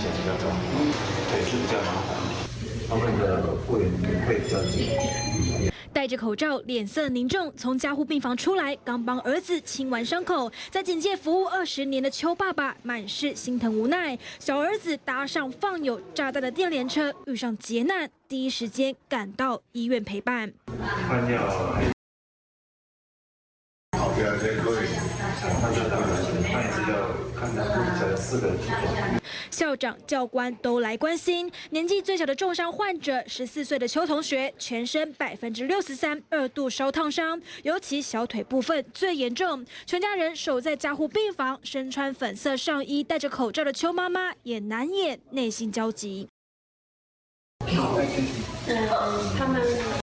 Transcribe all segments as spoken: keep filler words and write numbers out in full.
险比较高，对，是比较麻烦。他们的会会比较紧。 戴着口罩，脸色凝重，从加护病房出来，刚帮儿子清完伤口，在警界服务二十年的邱爸爸满是心疼无奈。小儿子搭上放有炸弹的电联车，遇上劫难，第一时间赶到医院陪伴。 看药，好，不要再可以，看这个，看也是要看这四个情况。 校长、教官都来关心。年纪最小的重伤患者，十四岁的邱同学，全身百分之六十三二度烧烫伤，尤其小腿部分最严重。全家人守在加护病房，身穿粉色上衣、戴着口罩的邱妈妈也难掩内心焦急。 嗯，他们。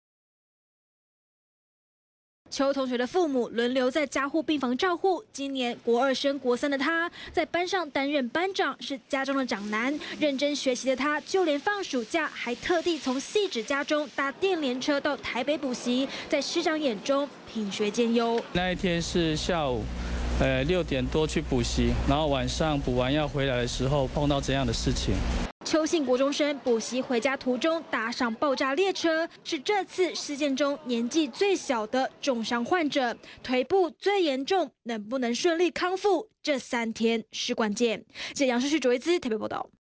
邱同学的父母轮流在加护病房照护。今年国二升国三的他，在班上担任班长，是家中的长男。认真学习的他，就连放暑假还特地从汐止家中搭电联车到台北补习。在师长眼中，品学兼优。 那一天是下午，呃六点多去补习，然后晚上补完要回来的时候碰到这样的事情。 邱姓国中生补习回家途中搭上爆炸列车，是这次事件中年纪最小的重伤患者，腿部最严重，能不能顺利康复，这三天是关键。记者杨世旭、卓维兹台北报道。